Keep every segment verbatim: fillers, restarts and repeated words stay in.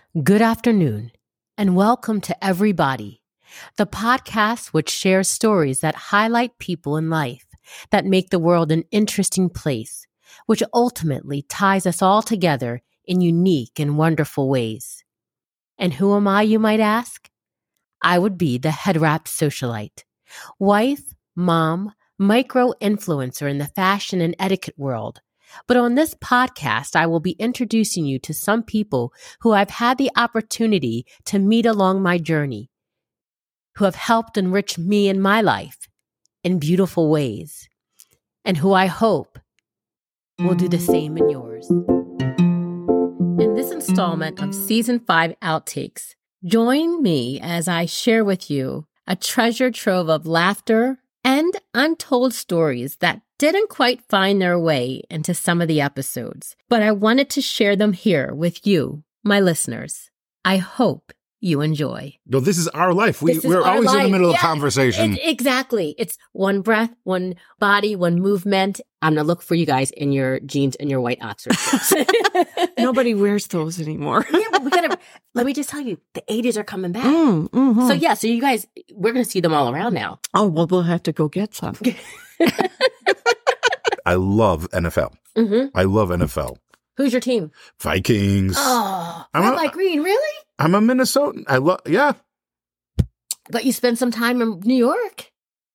Good afternoon, and welcome to Everybody, the podcast which shares stories that highlight people in life that make the world an interesting place, which ultimately ties us all together in unique and wonderful ways. And who am I, you might ask? I would be the head wrap socialite, wife, mom, micro-influencer in the fashion and etiquette world. But on this podcast, I will be introducing you to some people who I've had the opportunity to meet along my journey, who have helped enrich me in my life in beautiful ways, and who I hope will do the same in yours. In this installment of Season five Outtakes, join me as I share with you a treasure trove of laughter and untold stories that didn't quite find their way into some of the episodes, but I wanted to share them here with you, my listeners. I hope you enjoy. No, this is our life. We, This is we're our always life. in the middle Yeah, of conversation. It, exactly. It's one breath, one body, one movement. I'm going to look for you guys in your jeans and your white Oxford shorts. Nobody wears those anymore. Yeah, but we gotta, let me just tell you, the eighties are coming back. Mm, mhm. So yeah, so you guys, we're going to see them all around now. Oh, well, we'll have to go get some. I love N F L. Mm-hmm. I love N F L. Who's your team? Vikings. Oh, I'm red, a- light, green, really? I'm a Minnesotan. I love, yeah. But you spent some time in New York.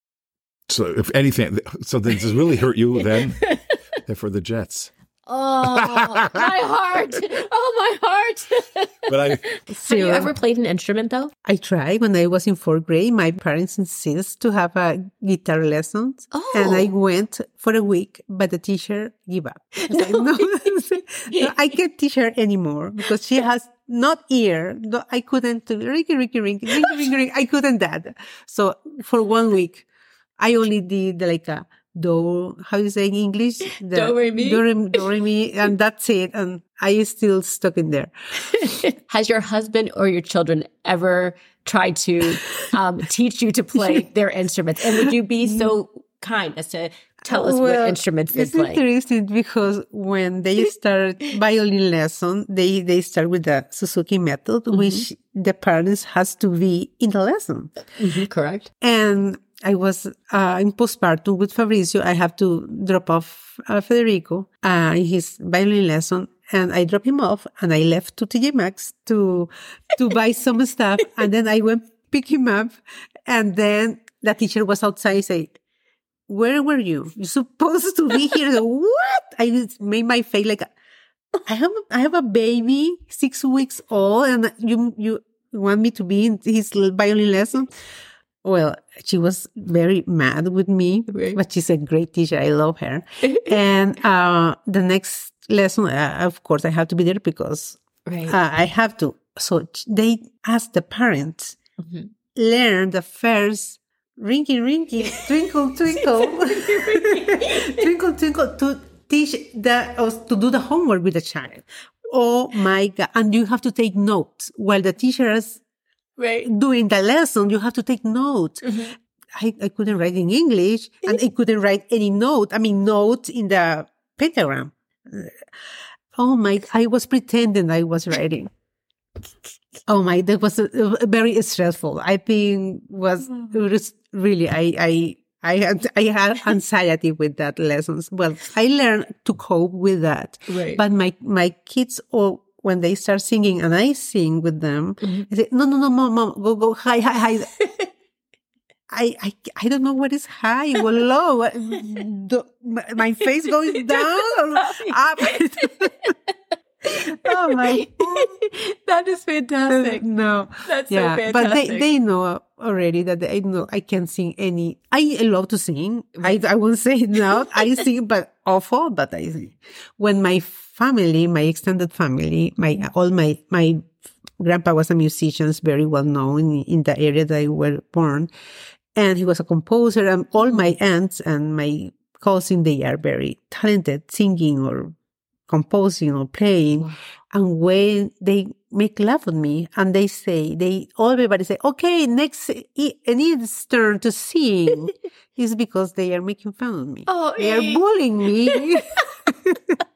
So if anything, so does this really hurt you then? They're for the Jets. Oh, my heart. Oh, my heart. But I, Have you ever played an instrument, though? I tried when I was in fourth grade. My parents insist to have a guitar lessons, Oh. and I went for a week, but the teacher gave up. I was like, no, no, I can't teach her anymore because she has not ear. No, I couldn't do rinky, rinky, rinky, rinky, rinky, rinky. I couldn't that. So for one week, I only did like a do, how do you say in English? The, Do, re, mi? Do, re, do, re, mi, and that's it. And I still stuck in there. Has your husband or your children ever tried to um, teach you to play their instruments? And would you be so kind as to tell us what instruments they it's play? interesting because when they start violin lesson, they, they start with the Suzuki method, Mm-hmm. which the parents has to be in the lesson. Mm-hmm, correct. And I was uh, in postpartum with Fabrizio. I have to drop off uh, Federico uh, in his violin lesson, and I dropped him off, and I left to T J Maxx to to buy some stuff, and then I went pick him up, and then the teacher was outside. Say, "Where were you? You're supposed to be here." So, what? I just made my face like, I have I have a baby, six weeks old, and you you want me to be in his violin lesson? Well, she was very mad with me, Right. but she's a great teacher. I love her. And uh, the next lesson, uh, of course, I have to be there because Right. uh, I have to. So they asked the parents, Mhm. learn the first rinky rinky, twinkle twinkle, twinkle twinkle to teach the or to do the homework with the child. Oh my God! And you have to take notes while the teacher is Right. doing the lesson. You have to take notes. Mm-hmm. I, I couldn't write in English, and I couldn't write any note. I mean, notes in the pentagram. Oh my! I was pretending I was writing. Oh my! That was uh, very stressful. I think was, it was really I I I had I had anxiety with that lessons. Well, I learned to cope with that. Right. But my my kids all, when they start singing and I sing with them, Mm-hmm. I say, no, no, no, mom, mom, go, go, hi, hi, hi. I, I, I don't know what is high or low. What- the, my, my face goes down or up. Oh my. That is fantastic. No. That's so yeah, fantastic. but they, they know already that they know I can sing any. I love to sing. I, I won't say it now. I sing, but awful, but I sing. When my family, my extended family, my, all my, my grandpa was a musician, very well known in, in the area that I was born. And he was a composer, and all my aunts and my cousin, they are very talented singing or composing or playing. Wow. And when they make laugh at me and they say, they, all everybody say, okay, next, Enid's turn to sing. It's because they are making fun of me. Oh, they are bullying me.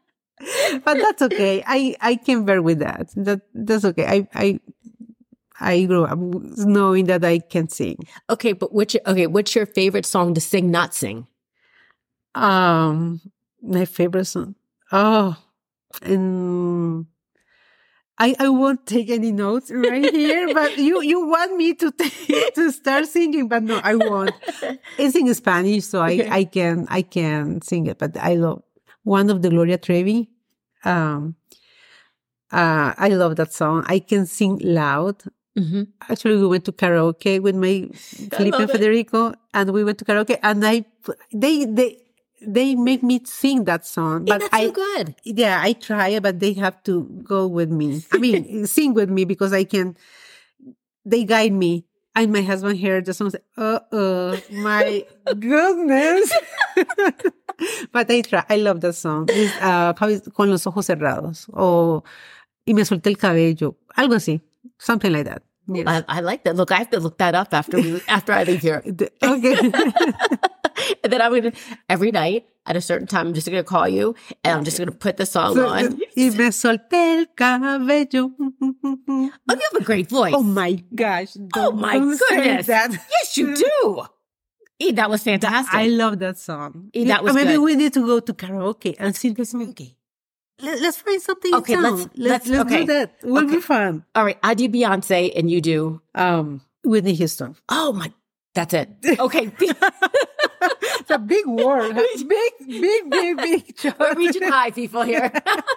But that's okay. I, I can bear with that. That that's okay. I I I grew up knowing that I can sing. Okay, but which okay, what's your favorite song to sing, not sing? Um, my favorite song. Oh, and I I won't take any notes right here, but you you want me to take, to start singing, but no, I won't. It's in Spanish, so I I can I can sing it, but I love one of the Gloria Trevi. Um, uh, I love that song. I can sing loud. Mm-hmm. Actually, we went to karaoke with my Felipe and Federico, and we went to karaoke, and I they they they make me sing that song. Yeah, But that's I so good. yeah, I try, but they have to go with me. I mean, sing with me because I can. They guide me. And my husband heard the song. Say, uh uh, my goodness. But I try. I love that song. It's, uh, how is, Con los ojos cerrados. O Y me solté el cabello. Algo así. Something like that. Yes. I, I like that. Look, I have to look that up after we after I leave here. Okay. And then I'm gonna every night at a certain time. I'm just gonna call you, and I'm just gonna put the song So, on. Y me solté el cabello. Oh, you have a great voice. Oh my gosh. Oh Don't- my don't say goodness. that. Yes, you do. E, that was fantastic. I love that song. Eh, that was Maybe good. we need to go to karaoke and sing the song. Okay. Let, let's find something. Okay, in let's- town. let's- let's okay. do that. It will Okay. be fun. All right, I do Beyonce, and you do. Um, Whitney Houston. Oh my, that's it. Okay, It's a big word. Big, big, big, big. we're reaching high, people here.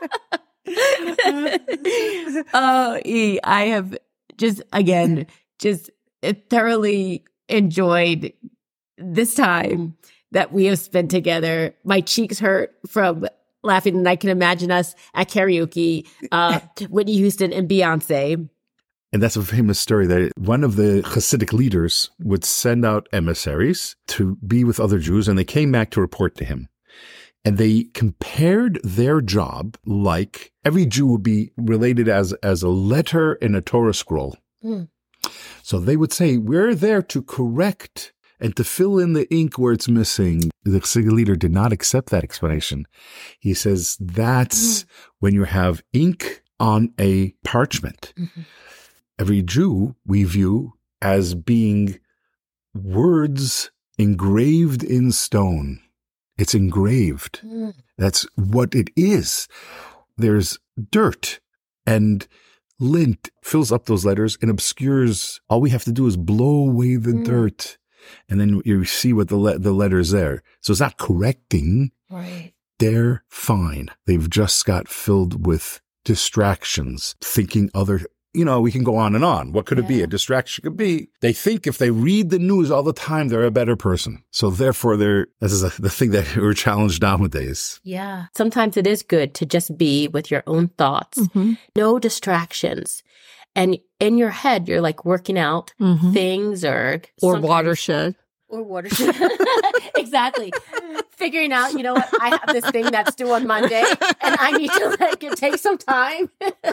Oh, E, I have just again just thoroughly enjoyed this time that we have spent together. My cheeks hurt from laughing, and I can imagine us at karaoke, uh, Whitney Houston and Beyonce. And that's a famous story that one of the Hasidic leaders would send out emissaries to be with other Jews, and they came back to report to him. And they compared their job like every Jew would be related as, as a letter in a Torah scroll. Mm. So they would say, we're there to correct and to fill in the ink where it's missing. The Hasidic leader did not accept that explanation. He says, that's mm. when you have ink on a parchment. Mm-hmm. Every Jew we view as being words engraved in stone. It's engraved. Mm. That's what it is. There's dirt and lint fills up those letters and obscures. All we have to do is blow away the mm. dirt, and then you see what the le- the letter's there. So it's not correcting. Right. They're fine. They've just got filled with distractions, thinking other. You know, we can go on and on. What could yeah. it be? A distraction could be they think if they read the news all the time, they're a better person. So therefore, they're this is a, the thing that we're challenged nowadays. Yeah. Sometimes it is good to just be with your own thoughts, mm-hmm. no distractions. And in your head, you're like working out mm-hmm. things or... Or watershed. Or watershed. Exactly. Figuring out, you know what, I have this thing that's due on Monday, and I need to like it take some time.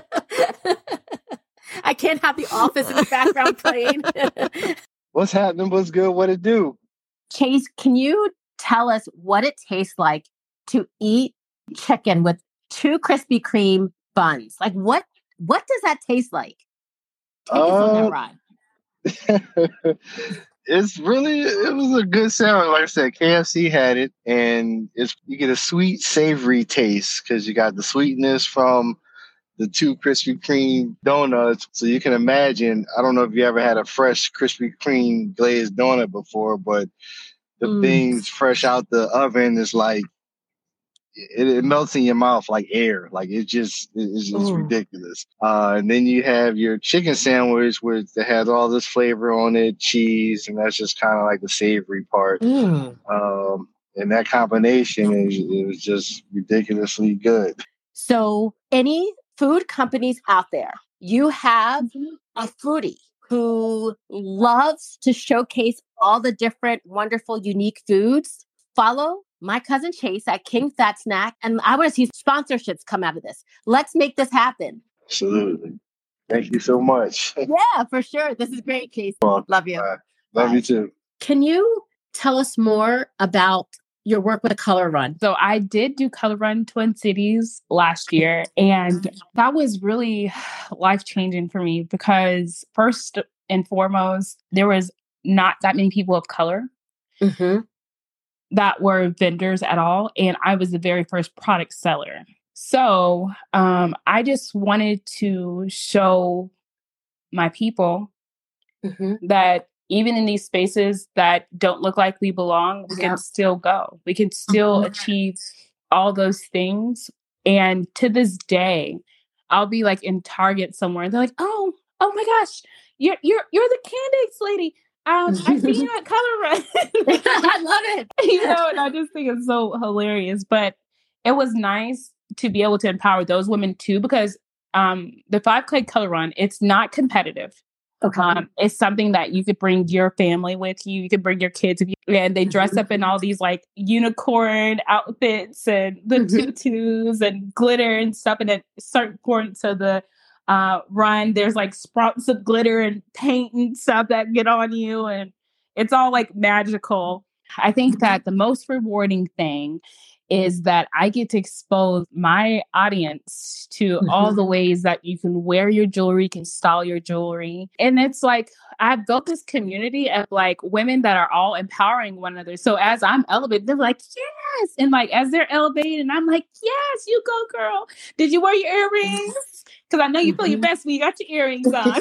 I can't have the Office in the background playing. What's happening? What's good? What it do? Chase, can you tell us what it tastes like to eat chicken with two Krispy Kreme buns? Like, what what does that taste like? Take us on that ride. It's really, it was a good sound. Like I said, K F C had it, and it's you get a sweet, savory taste because you got the sweetness from the two Krispy Kreme donuts. So you can imagine, I don't know if you ever had a fresh Krispy Kreme glazed donut before, but the mm. things fresh out the oven is like, it, it melts in your mouth like air. Like it just, it's just mm. ridiculous. Uh, and then you have your chicken sandwich with that has all this flavor on it, cheese, and that's just kind of like the savory part. Mm. Um, and that combination is, it was just ridiculously good. So any food companies out there, you have a foodie who loves to showcase all the different wonderful, unique foods. Follow my cousin Chase at King Fat Snack, and I want to see sponsorships come out of this. Let's make this happen. Absolutely. Thank you so much. Yeah, for sure. This is great, Chase. Well, love you. Right. Love Bye. You too. Can you tell us more about your work with the Color Run? So I did do Color Run Twin Cities last year, and that was really life-changing for me because first and foremost, there was not that many people of color Mm-hmm. that were vendors at all. And I was the very first product seller. So um, I just wanted to show my people Mm-hmm. that even in these spaces that don't look like we belong, we Yeah. can still go. We can still Mhm. achieve all those things. And to this day, I'll be like in Target somewhere. And they're like, oh, oh my gosh, you're you're you're the Candace lady. Um, I see you at Color Run. I love it. You know, and I just think it's so hilarious. But it was nice to be able to empower those women too, because um, the five K Color Run, it's not competitive. Okay. Um, it's something that you could bring your family with you. You could bring your kids with you. And they dress up in all these like unicorn outfits and the Mhm. tutus and glitter and stuff. And at a certain point to the uh, run, there's like sprouts of glitter and paint and stuff that get on you. And it's all like magical. I think that the most rewarding thing is that I get to expose my audience to all Mhm. the ways that you can wear your jewelry, can style your jewelry. And it's like, I've built this community of like women that are all empowering one another. So as I'm elevated, they're like, yes. And like, as they're elevated, and I'm like, yes, you go, girl. Did you wear your earrings? Because I know you feel your best when you got your earrings on.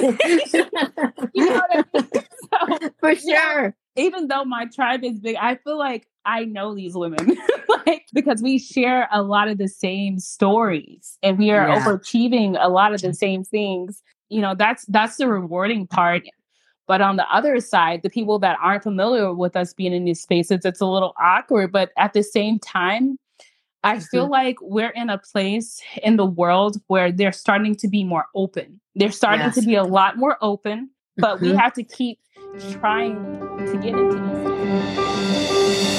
You know what I mean? So, For yeah. sure. Even though my tribe is big, I feel like I know these women, like because we share a lot of the same stories and we are Yeah. overachieving a lot of the same things. You know, that's that's the rewarding part. But on the other side, the people that aren't familiar with us being in these spaces, it's a little awkward. But at the same time, I feel like we're in a place in the world where they're starting to be more open. They're starting Yes. to be a lot more open, but we Mhm. have to keep trying to get into these.